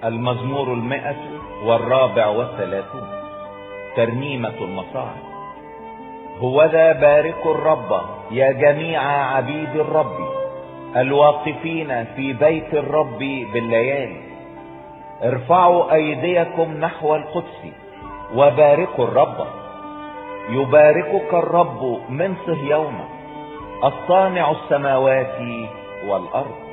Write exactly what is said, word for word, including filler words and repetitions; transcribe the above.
المزمور المئة والرابع والثلاثون. ترنيمة المصاعب. هوذا باركوا الرب يا جميع عبيد الرب الواقفين في بيت الرب بالليالي. ارفعوا ايديكم نحو القدس وباركوا الرب. يباركك الرب من صهيون الصانع السماوات والارض.